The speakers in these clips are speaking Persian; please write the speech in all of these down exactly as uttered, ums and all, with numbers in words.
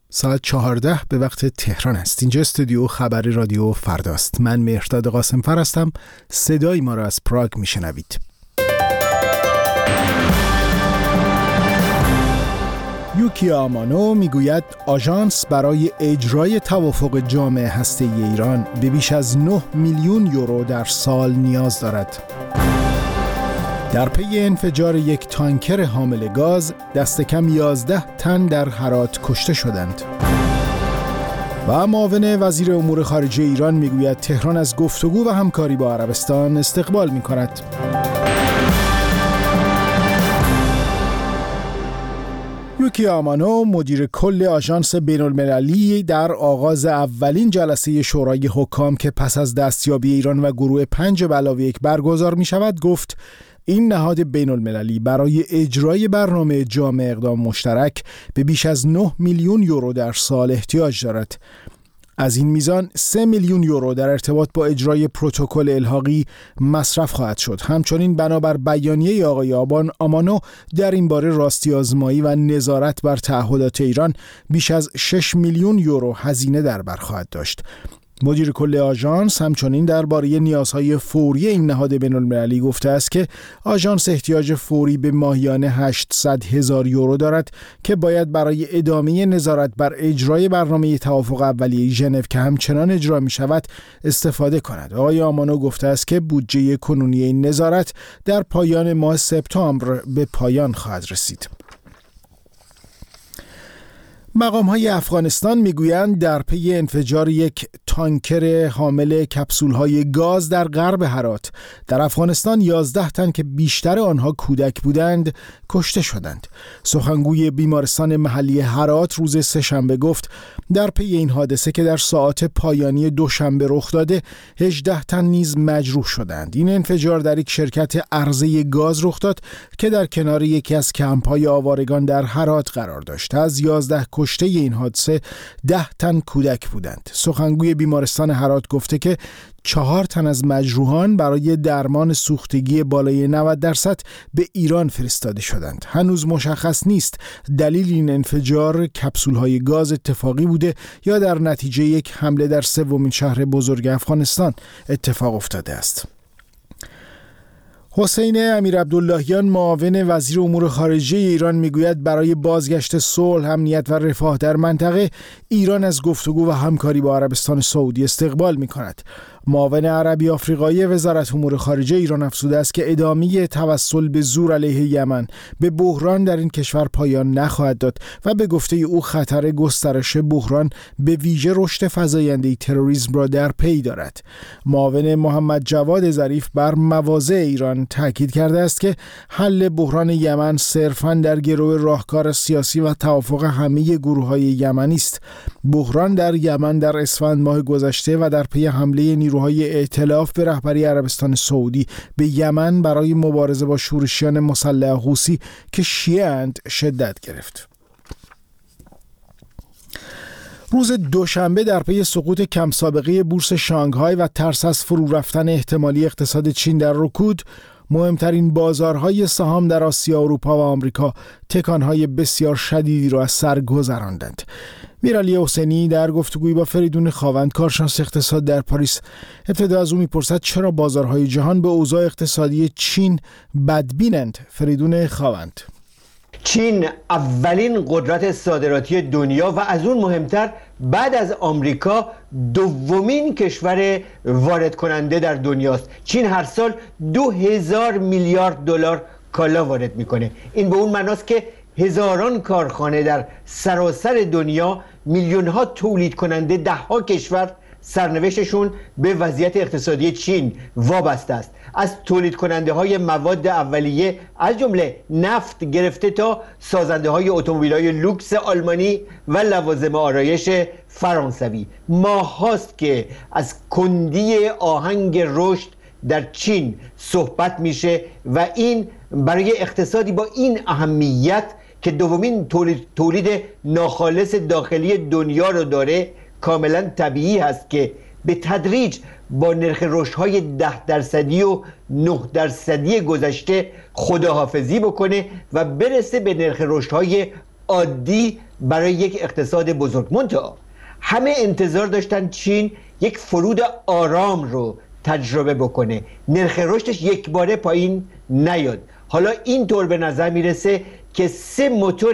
ساعت چهارده به وقت تهران است. اینجا استودیو خبری رادیو فرداست. من مهرداد قاسمفر هستم. صدای ما را از پراگ میشنوید. یوکی آمانو میگوید آژانس برای اجرای توافق جامع هسته‌ای ایران به بیش از نه میلیون یورو در سال نیاز دارد. در پی انفجار یک تانکر حامل گاز دست کم یازده تن در هرات کشته شدند. و معاون وزیر امور خارجه ایران میگوید تهران از گفتگو و همکاری با عربستان استقبال میکند. یوکی آمانو مدیر کل آژانس بین‌المللی در آغاز اولین جلسه شورای حکام که پس از دستیابی ایران و گروه پنج به علاوه یک برگزار می شود گفت این نهاد بین‌المللی برای اجرای برنامه جامع اقدام مشترک به بیش از نه میلیون یورو در سال احتیاج دارد. از این میزان سه میلیون یورو در ارتباط با اجرای پروتکل الحاقی مصرف خواهد شد. همچنین بنابر بیانیه آقای آبان آمانو در این باره راستی آزمایی و نظارت بر تعهدات ایران بیش از شش میلیون یورو هزینه در بر خواهد داشت. مدیر کل آژانس همچنین درباره نیازهای فوری این نهاد بین‌المللی گفته است که آژانس احتیاج فوری به ماهیانه هشتصد هزار یورو دارد که باید برای ادامه نظارت بر اجرای برنامه توافق اولیه ژنو که همچنان اجرا می شود استفاده کند. آقای آمانو گفته است که بودجه کنونی این نظارت در پایان ماه سپتامبر به پایان خواهد رسید. مقام‌های افغانستان میگویند در پی انفجار یک تانکر حامل کپسول‌های گاز در غرب هرات در افغانستان یازده تن که بیشتر آنها کودک بودند کشته شدند. سخنگوی بیمارستان محلی هرات روز سه‌شنبه گفت در پی این حادثه که در ساعات پایانی دوشنبه رخ داده هجده تن نیز مجروح شدند. این انفجار در یک شرکت عرضه گاز رخ داد که در کنار یکی از کمپ‌های آوارگان در هرات قرار داشت. از یازده کشته این حادثه ده تن کودک بودند. سخنگوی بیمارستان هرات گفته که چهار تن از مجروحان برای درمان سوختگی بالای نود درصد به ایران فرستاده شدند. هنوز مشخص نیست دلیل این انفجار کپسول‌های گاز اتفاقی بوده یا در نتیجه یک حمله در سومین شهر بزرگ افغانستان اتفاق افتاده است. حسین امیرعبداللهیان معاون وزیر امور خارجه ایران میگوید برای بازگشت صلح، امنیت و رفاه در منطقه ایران از گفتگو و همکاری با عربستان سعودی استقبال می‌کند. معاون عربی آفریقایی وزارت امور خارجه ایران افزوده است که ادامه توسل به زور علیه یمن به بحران در این کشور پایان نخواهد داد و به گفته او خطر گسترش بحران به ویژه رشد فزاینده تروریسم را در پی دارد. معاون محمد جواد ظریف بر مواضع ایران تاکید کرده است که حل بحران یمن صرفاً در گرو راهکار سیاسی و توافق همه گروه‌های یمنی است. بحران در یمن در اسفند ماه گذشته و در پی حمله نیروهای ائتلاف به رهبری عربستان سعودی به یمن برای مبارزه با شورشیان مسلح حوثی که شیعه اند شدت گرفت. روز دوشنبه در پی سقوط کم سابقه بورس شانگهای و ترس از فرو رفتن احتمالی اقتصاد چین در رکود، مهمترین بازارهای سهام در آسیا، اروپا و آمریکا تکانهای بسیار شدیدی را از سر گذراندند. میرعلی حسینی در گفتگویی با فریدون خاوند، کارشناس اقتصاد در پاریس، ابتدا از او میپرسد چرا بازارهای جهان به اوضاع اقتصادی چین بدبینند. فریدون خاوند: چین اولین قدرت صادراتی دنیا و از اون مهمتر بعد از آمریکا دومین کشور وارد کننده در دنیاست. چین هر سال دو هزار میلیارد دلار کالا وارد میکنه. این به اون معناست که هزاران کارخانه در سراسر دنیا، میلیون ها تولید کننده، ده ها کشور سرنوشتشون به وضعیت اقتصادی چین وابسته است. از تولید کننده های مواد اولیه از جمله نفت گرفته تا سازنده های اتومبیل های لوکس آلمانی و لوازم آرایش فرانسوی. ماه هاست که از کندی آهنگ رشد در چین صحبت میشه و این برای اقتصادی با این اهمیت که دومین تولید, تولید ناخالص داخلی دنیا رو داره کاملا طبیعی هست که به تدریج با نرخ رشدهای ده درصدی و نه درصدی گذشته خداحافظی بکنه و برسه به نرخ رشدهای عادی برای یک اقتصاد بزرگ. منتها همه انتظار داشتن چین یک فرود آرام رو تجربه بکنه، نرخ رشدش یک باره پایین نیاد. حالا اینطور به نظر میرسه که سه موتور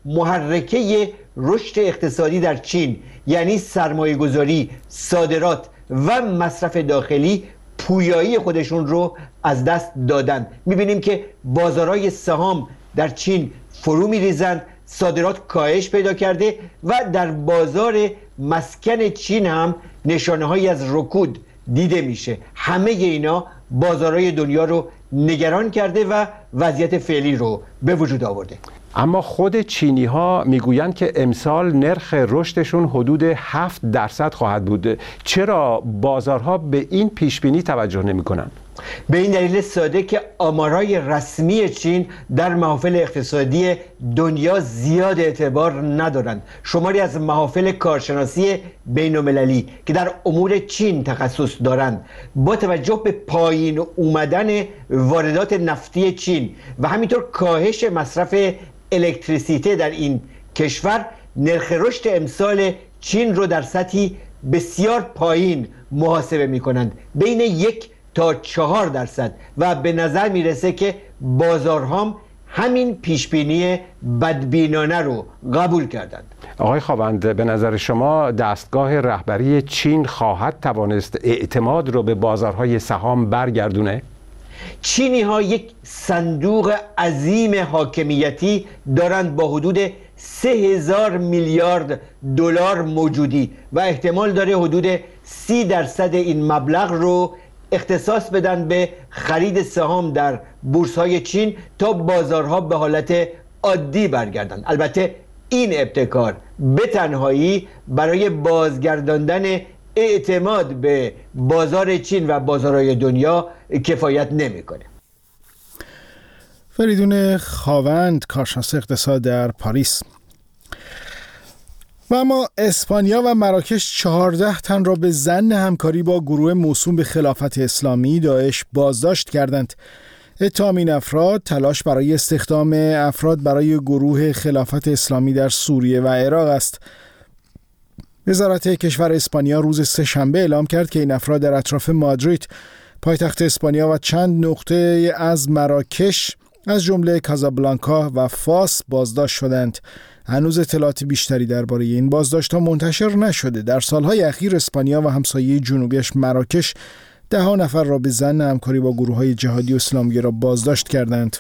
محرکه رشد اقتصادی در چین، یعنی سرمایه گذاری، صادرات و مصرف داخلی، پویایی خودشون رو از دست دادن. میبینیم که بازارهای سهام در چین فرو میریزند، صادرات کاهش پیدا کرده و در بازار مسکن چین هم نشانه هایی از رکود دیده میشه. همه اینا بازارهای دنیا رو نگران کرده و وضعیت فعلی رو به وجود آورده. اما خود چینی ها میگویند که امسال نرخ رشدشون حدود هفت درصد خواهد بود. چرا بازارها به این پیش بینی توجه نمی کنند؟ به این دلیل ساده که آمارای رسمی چین در محافل اقتصادی دنیا زیاد اعتبار ندارند. شماری از محافل کارشناسی بین‌المللی که در امور چین تخصص دارند با توجه به پایین اومدن واردات نفتی چین و همینطور کاهش مصرف الکتریسیته در این کشور، نرخ رشد امسال چین رو در سطحی بسیار پایین محاسبه می کنند، بین یک تا چهار درصد، و به نظر میرسه که بازارها همین پیشبینی بدبینانه رو قبول کردند. آقای خاوند، به نظر شما دستگاه رهبری چین خواهد توانست اعتماد رو به بازارهای سهام برگردونه؟ چینی ها یک صندوق عظیم حاکمیتی دارند با حدود سه هزار میلیارد دلار موجودی و احتمال داره حدود سی درصد این مبلغ رو اختصاص بدن به خرید سهام در بورس‌های چین تا بازارها به حالت عادی برگردند. البته این ابتکار به تنهایی برای بازگرداندن اعتماد به بازار چین و بازارهای دنیا کفایت نمی‌کنه. فریدون خاوند، کارشناس اقتصاد در پاریس. و اما اسپانیا و مراکش چهارده تن را به ظن همکاری با گروه موسوم به خلافت اسلامی داعش بازداشت کردند. اتهام این افراد تلاش برای استخدام افراد برای گروه خلافت اسلامی در سوریه و عراق است. وزارت کشور اسپانیا روز سه‌شنبه اعلام کرد که این افراد در اطراف مادرید، پایتخت اسپانیا، و چند نقطه از مراکش از جمله کازابلانکا و فاس بازداشت شدند. هنوز اطلاعات بیشتری درباره این بازداشت‌ها منتشر نشده. در سالهای اخیر اسپانیا و همسایه جنوبیش مراکش ده ها نفر را به ظن همکاری با گروه‌های جهادی و اسلامگرا بازداشت کردند.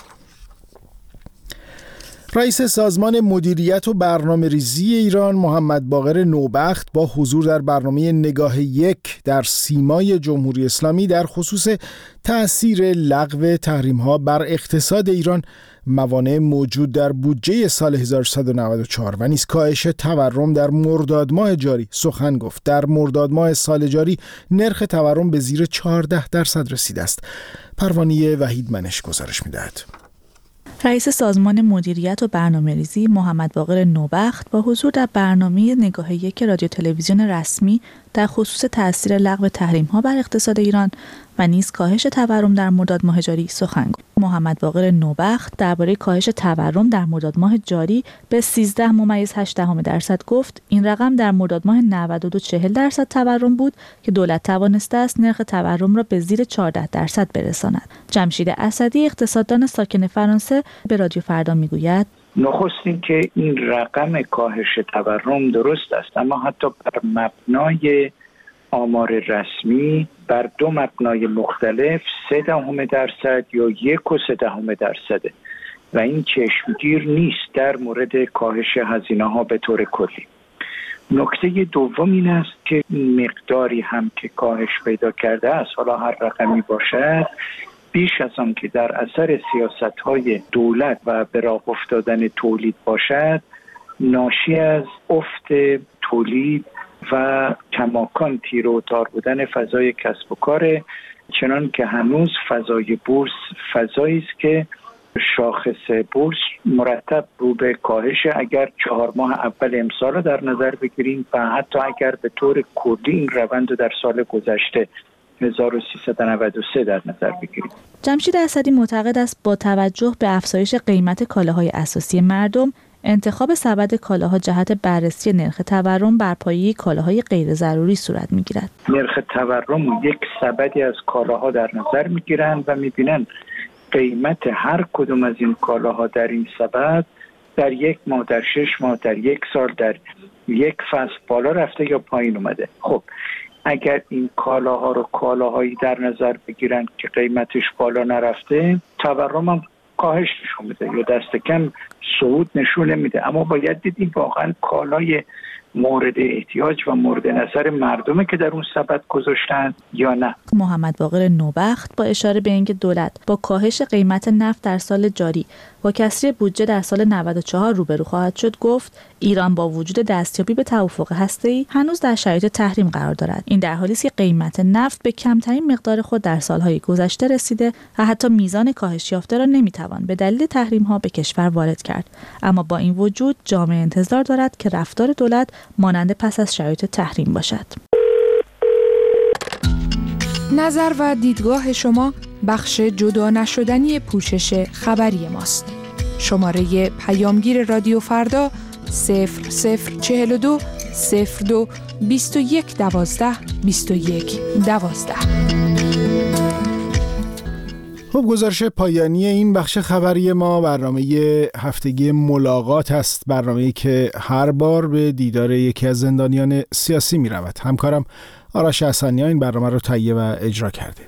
رئیس سازمان مدیریت و برنامه‌ریزی ایران محمد باقر نوبخت با حضور در برنامه نگاه یک در سیمای جمهوری اسلامی در خصوص تأثیر لغو تحریم‌ها بر اقتصاد ایران، موانع موجود در بودجه سال هزار و سیصد و نود و چهار و نیز کاهش تورم در مرداد ماه جاری سخن گفت. در مرداد ماه سال جاری نرخ تورم به زیر چهارده درصد رسیده است. پروانه وحید منش گزارش می‌دهد. رئیس سازمان مدیریت و برنامه‌ریزی محمد باقر نوبخت با حضور در برنامه نگاه یک رادیو تلویزیون رسمی در خصوص تأثیر لغو تحریم‌ها بر اقتصاد ایران و نیز کاهش تورم در مرداد ماه جاری سخن گفت. محمد باقر نوبخت درباره کاهش تورم در مرداد ماه جاری به سیزده ممیز هشت دهم درصد گفت. این رقم در مرداد ماه نود و دو چهل درصد تورم بود که دولت توانسته است نرخ تورم را به زیر چهارده درصد برساند. جمشید اسدی، اقتصاددان ساکن فرانسه، به رادیو فردا میگوید: نخست این که این رقم کاهش تورم درست است، اما حتی بر مبنای آمار رسمی بر دو مبنای مختلف سه دهم درصد یا یک و سه دهم درصده و این چشمگیر نیست در مورد کاهش هزینه ها به طور کلی. نکته دوم این است که مقداری هم که کاهش پیدا کرده است، حالا هر رقمی باشد، بیش از آن که در اثر سیاست‌های دولت و به راه افتادن تولید باشد، ناشی از افت تولید و کماکان تیر و تار بودن فضای کسب و کار، چنان که هنوز فضای بورس فضایی است که شاخص بورس مرتب رو به کاهش. اگر چهار ماه اول امسال رو در نظر بگیریم و حتی اگر به طور کلی این روند رو در سال گذشته هزار و سیصد و نود و سه در نظر بگیریم. جمشید اسدی معتقد است با توجه به افزایش قیمت کالاهای اساسی مردم، انتخاب سبد کالاها جهت بررسی نرخ تورم بر پایه کالاهای غیر ضروری صورت میگیرد. نرخ تورم یک سبدی از کالاها در نظر میگیرند و میبینند قیمت هر کدوم از این کالاها در این سبد در یک ماه، در شش ماه، در یک سال، در یک فصل بالا رفته یا پایین اومده. خب اگر این کالاها رو کالاهایی در نظر بگیرن که قیمتش بالا نرفته، تورم هم کاهش نشون میده یا دست کم صعود نشون میده. اما باید دیدیم واقعا کالای مورد احتیاج و مورد نظر مردمه که در اون سبد گذاشتن یا نه. محمد باقر نوبخت با اشاره به اینکه دولت با کاهش قیمت نفت در سال جاری با کسری بودجه در سال نود و چهار روبرو خواهد شد، گفت ایران با وجود دستیابی به توافق هسته‌ای هنوز در شرایط تحریم قرار دارد. این در حالی است که قیمت نفت به کمترین مقدار خود در سالهای گذشته رسیده و حتی میزان کاهش یافته را نمیتوان به دلیل تحریم‌ها به کشور وارد کرد. اما با این وجود جامعه انتظار دارد که رفتار دولت مانند پس از شرایط تحریم باشد. نظر و دیدگاه شما بخش جدا نشدنی پوشش خبری ماست. شماره پیامگیر رادیو فردا صفر صفر چهل و دو صفر دو بیست و یک دوازده بیست و یک دوازده. خب گزارش پایانی این بخش خبری ما برنامه هفتگی ملاقات است، برنامه‌ای که هر بار به دیدار یکی از زندانیان سیاسی می رود. همکارم آرش حسنی‌ها این برنامه رو تهیه و اجرا کرده.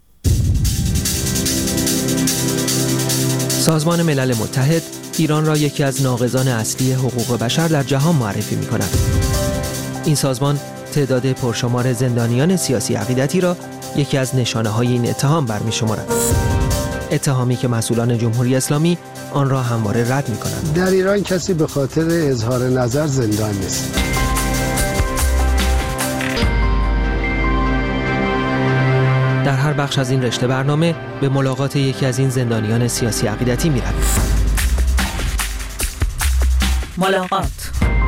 سازمان ملل متحد ایران را یکی از ناقضان اصلی حقوق بشر در جهان معرفی می کند. این سازمان تعداد پرشمار زندانیان سیاسی عقیدتی را یکی از نشانه‌های این اتهام برمی شمارد. اتهامی که مسئولان جمهوری اسلامی آن را همواره رد می کنند. در ایران کسی به خاطر اظهار نظر زندان نیست. در هر بخش از این رشته برنامه به ملاقات یکی از این زندانیان سیاسی عقیدتی می رویم. ملاقات.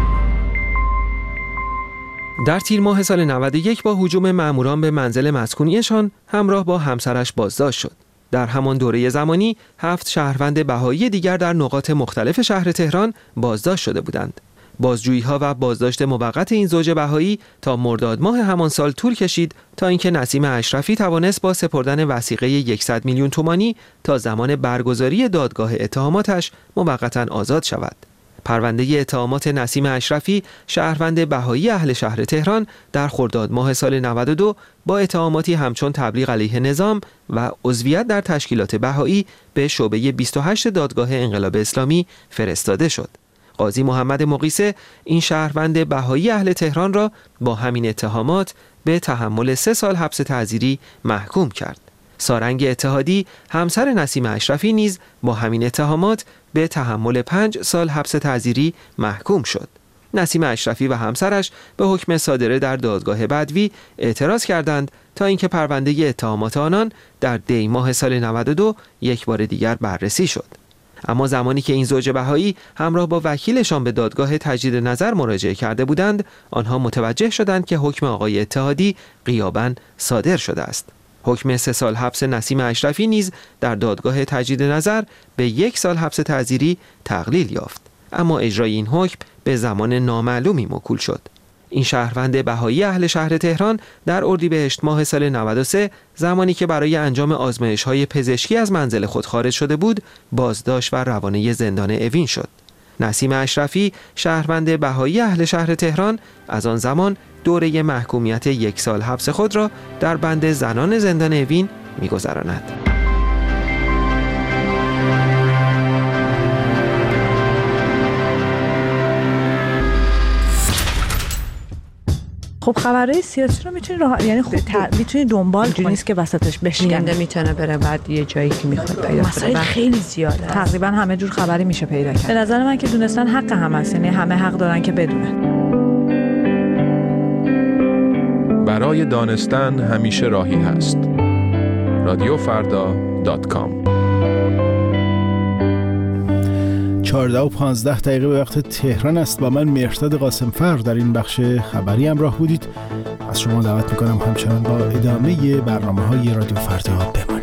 در تیر ماه سال نود و یک با هجوم ماموران به منزل مسکونیشان همراه با همسرش بازداشت شد. در همان دوره زمانی هفت شهروند بهایی دیگر در نقاط مختلف شهر تهران بازداشت شده بودند. بازجویی‌ها و بازداشت موقت این زوج بهایی تا مرداد ماه همان سال طول کشید تا اینکه نسیم اشرفی توانست با سپردن وثیقه صد میلیون تومانی تا زمان برگزاری دادگاه اتهاماتش موقتاً آزاد شود. پرونده اتهامات نسیم اشرفی شهروند بهایی اهل شهر تهران در خرداد ماه سال نود و دو با اتهاماتی همچون تبلیغ علیه نظام و عضویت در تشکیلات بهایی به شعبه بیست و هشت دادگاه انقلاب اسلامی فرستاده شد. قاضی محمد مقیسه این شهروند بهایی اهل تهران را با همین اتهامات به تحمل سه سال حبس تعزیری محکوم کرد. سارنگ اتحادی همسر نسیم اشرفی نیز با همین اتهامات به تحمل پنج سال حبس تعزیری محکوم شد. نسیم اشرفی و همسرش به حکم صادره در دادگاه بدوی اعتراض کردند تا اینکه پرونده اتهامات آنان در دی ماه سال نود و دو یک بار دیگر بررسی شد. اما زمانی که این زوج بهایی همراه با وکیلشان به دادگاه تجدید نظر مراجعه کرده بودند، آنها متوجه شدند که حکم آقای اتحادی غیاباً صادر شده است. حکم سه سال حبس نسیم اشرفی نیز در دادگاه تجدید نظر به یک سال حبس تعزیری تقلیل یافت، اما اجرای این حکم به زمان نامعلومی موکول شد. این شهروند بهایی اهل شهر تهران در اردیبهشت ماه سال نود و سه زمانی که برای انجام آزمایش‌های پزشکی از منزل خود خارج شده بود، بازداشت و روانه زندان اوین شد. نسیم اشرفی شهروند بهایی اهل شهر تهران از آن زمان دوره محکومیت یک سال حبس خود را در بند زنان زندان اوین می‌گذراند. خب خبرهای سیاسی رو میتونی راه یعنی خب ت... میتونی دنبال کنی، نیست که وسطش بشکنه، میتونه بره بعد یه جایی که میخواد پیدا کنه. مسائل خیلی زیاده، تقریبا همه جور خبری میشه پیدا کرد. به نظر من که دونستن حق همه است، یعنی همه حق دارن که بدونن. برای دانستن همیشه راهی هست. رادیو فردا دات کام. چهارده و پانزده دقیقه به وقت تهران است. با من مهرداد قاسمفر در این بخش خبری همراه بودید. از شما دعوت میکنم همچنان با ادامه برنامه‌های رادیو فردا بمانید.